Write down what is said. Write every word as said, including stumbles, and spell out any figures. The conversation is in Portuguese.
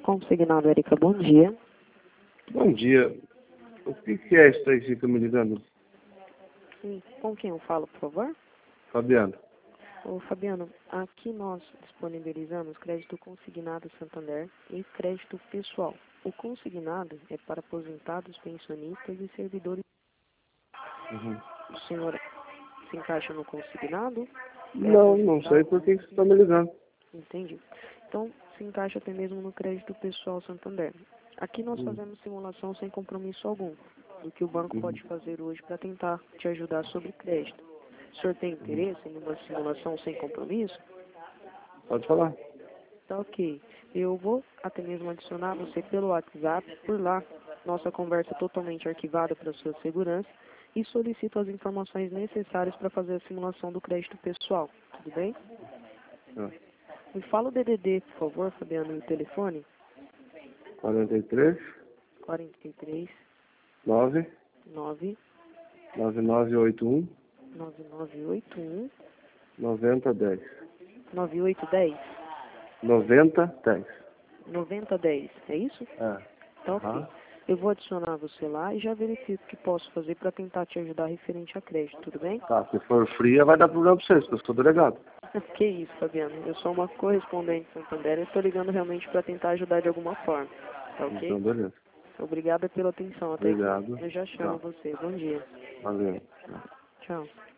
Consignado, Erika, bom dia. Bom dia. O que, que é isso aí que fica me ligando? Sim, com quem eu falo, por favor? Fabiano. Ô, Fabiano, aqui nós disponibilizamos crédito consignado Santander e crédito pessoal. O consignado é para aposentados, pensionistas e servidores. Uhum. O senhor se encaixa no consignado? Não, não sei por que que você está me ligando. Entendi. Então, se encaixa até mesmo no crédito pessoal Santander. Aqui nós Uhum. fazemos simulação sem compromisso algum, do que o banco Uhum. pode fazer hoje para tentar te ajudar sobre crédito. O senhor tem interesse em uma simulação sem compromisso? Pode falar. Tá ok. Eu vou até mesmo adicionar você pelo WhatsApp. Por lá, nossa conversa é totalmente arquivada para sua segurança e solicito as informações necessárias para fazer a simulação do crédito pessoal. Tudo bem? É. Me fala o D D D, por favor, Fabiano, e o telefone. quarenta e três, quarenta e três, nove, nove, nove nove oito um, nove nove oito um, noventa dez. nove oito um zero, noventa dez. noventa dez. É isso? É. Tá ok. Aham. Eu vou adicionar você lá e já verifico o que posso fazer para tentar te ajudar referente a crédito, tudo bem? Tá, se for fria vai dar problema pra vocês, porque eu sou delegado. Que isso, Fabiano. Eu sou uma correspondente Santander e estou ligando realmente para tentar ajudar de alguma forma. Tá ok? Então, beleza. Obrigada pela atenção. Até aqui. Obrigado. Eu já chamo Tchau. você. Bom dia. Valeu. Tchau.